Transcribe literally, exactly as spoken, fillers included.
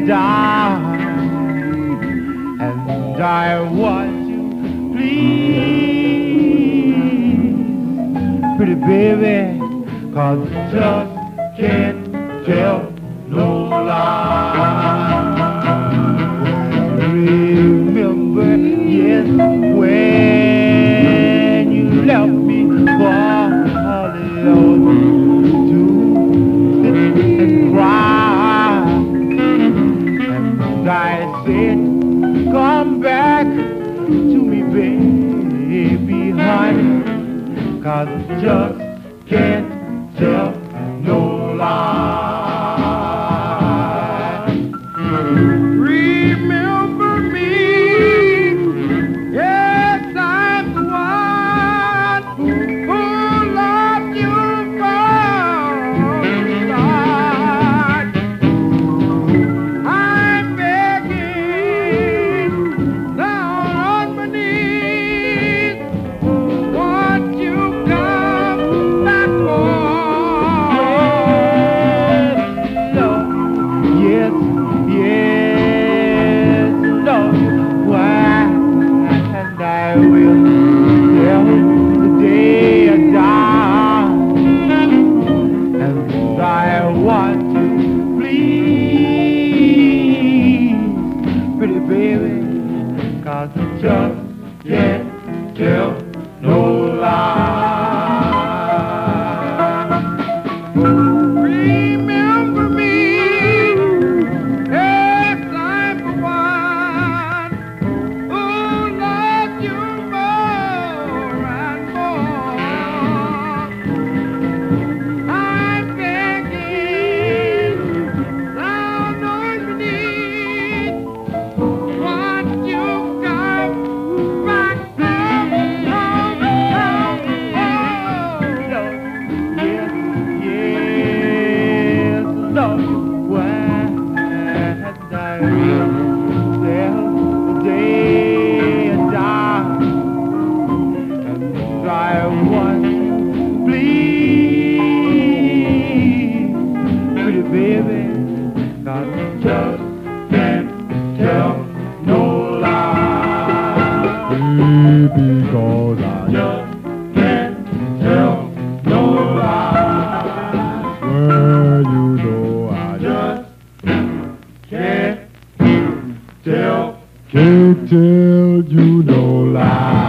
darling, and I want you, please, pretty baby, 'cause I just can't tell no lie. Remember, yes, when you left me for Hollywood to sit and cry, and I said, come back to me, baby, honey, 'cause I just can't tell no lie. Remember me, yes, I'm the one who loved you from the start. I'm begging down on my knees, won't you come back home? Yes, yes, Lord, why, and I will tell the day I die, and I want to please, pretty baby, 'cause I just can't tell no lie. Remember me, yes, I'm the one who loved you more and more. I'm begging down on my knees, won't you come back home, home, home, home? Yes, yes, Lord, why had I will tell the day I die, and I want you, please, pretty baby, 'cause I just can't tell no lie. Baby, 'cause I just can't tell no lie. Well, you know I just can't tell, can't tell you no lie.